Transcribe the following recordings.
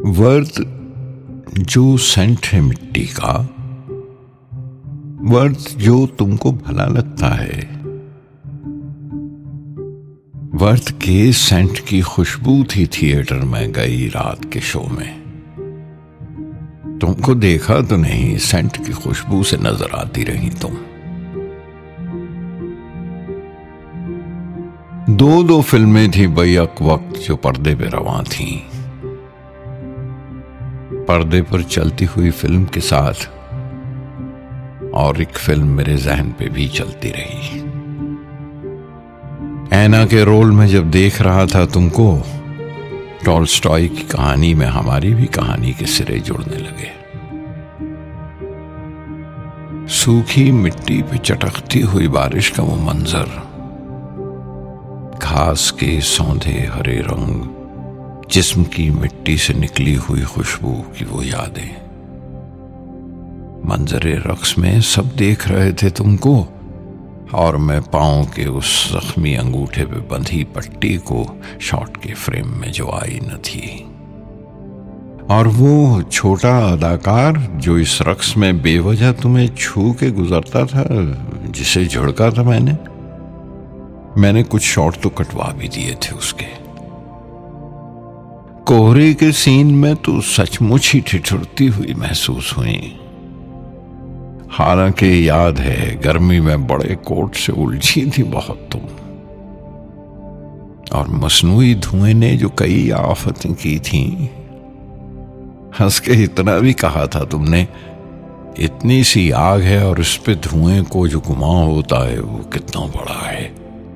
वर्द जो सेंट है मिट्टी का, वर्द जो तुमको भला लगता है, वर्द के सेंट की खुशबू थी थिएटर में गई रात के शो में। तुमको देखा तो नहीं, सेंट की खुशबू से नजर आती रही तुम। दो फिल्में थी बैक वक्त जो पर्दे पे रवां थी। पर्दे पर चलती हुई फिल्म के साथ और एक फिल्म मेरे जहन पे भी चलती रही। ऐना के रोल में जब देख रहा था तुमको, टॉलस्टॉय की कहानी में हमारी भी कहानी के सिरे जुड़ने लगे। सूखी मिट्टी पे चटकती हुई बारिश का वो मंजर, घास के सौंधे हरे रंग, जिस्म की मिट्टी से निकली हुई खुशबू की वो यादें। मंजरे रक्स में सब देख रहे थे तुमको, और मैं पांव के उस जख्मी अंगूठे पे बंधी पट्टी को शॉट के फ्रेम में जो आई न थी। और वो छोटा अदाकार जो इस रक्स में बेवजह तुम्हें छू के गुजरता था, जिसे झुड़का था मैंने कुछ शॉट तो कटवा भी दिए थे उसके। कोहरे के सीन में तो सचमुच ही ठिठुरती हुई महसूस हुई। हालांकि याद है गर्मी में बड़े कोट से उलझी थी बहुत तुम, और मसनूई धुएं ने जो कई आफतें की थी। हंस के इतना भी कहा था तुमने, इतनी सी आग है और इस पे धुएं को जो घुमाव होता है वो कितना बड़ा है।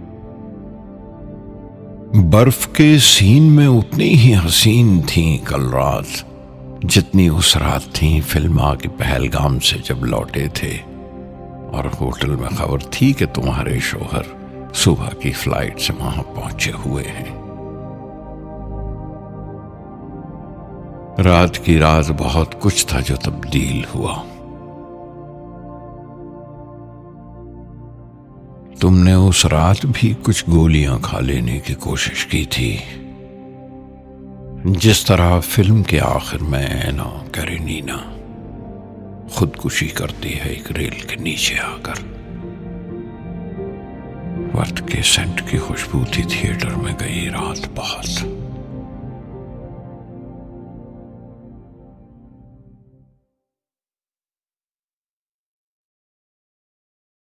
बर्फ के सीन में उतनी ही हसीन थी कल रात जितनी उस रात थी फिल्म आके पहलगाम से जब लौटे थे और होटल में खबर थी कि तुम्हारे शौहर सुबह की फ्लाइट से वहां पहुंचे हुए हैं। रात की रात बहुत कुछ था जो तब्दील हुआ। तुमने उस रात भी कुछ गोलियां खा लेने की कोशिश की थी, जिस तरह फिल्म के आखिर में ऐना कैरेनिना खुदकुशी करती है एक रेल के नीचे आकर। वर्द के सेंट की खुशबू थी थिएटर में गई रात बहुत।